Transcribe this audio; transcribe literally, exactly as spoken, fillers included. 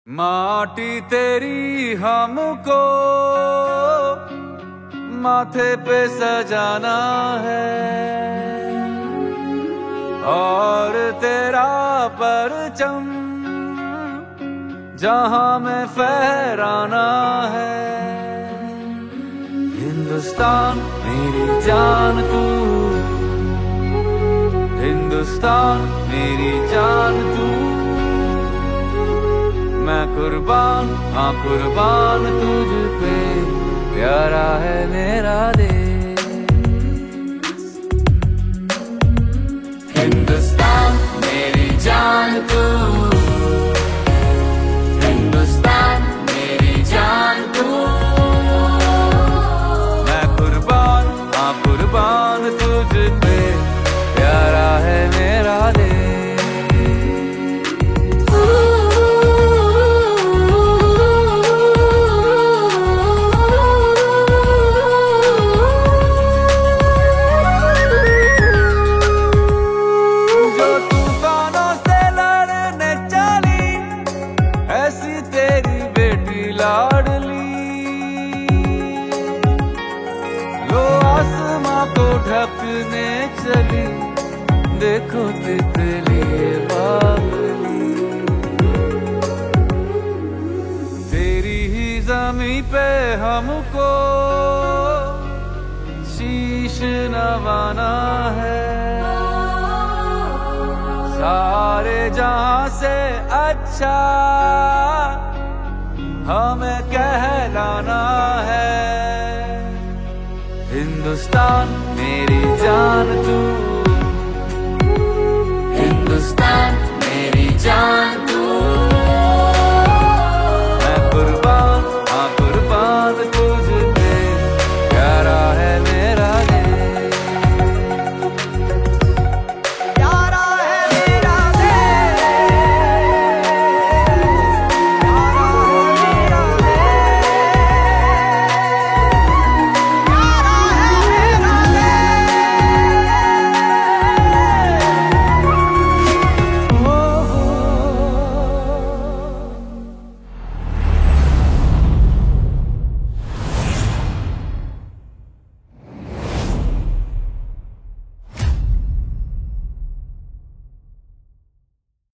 माटी तेरी हमको माथे पे सजाना है और तेरा परचम जहां में फहराना है। हिंदुस्तान मेरी जान तू, हिंदुस्तान मेरी जान तू, मैं कुर्बान हाँ कुर्बान तुझ पे, प्यारा है मेरा देश। हिंदुस्तान मेरी जान तू, हिंदुस्तान मेरी जान तू, मैं कुर्बान हाँ कुर्बान तुझ पे, प्यारा है मेरा देश। तेरी बेटी लाडली लो आसमां को ढकने चली, देखो तितली बावली, तेरी ही ज़मीं पे हमको शीश नवाना है। सारे जहां से अच्छा हमें कहलाना है। हिंदुस्तान मेरी जान तू, हिंदुस्तान मेरी जान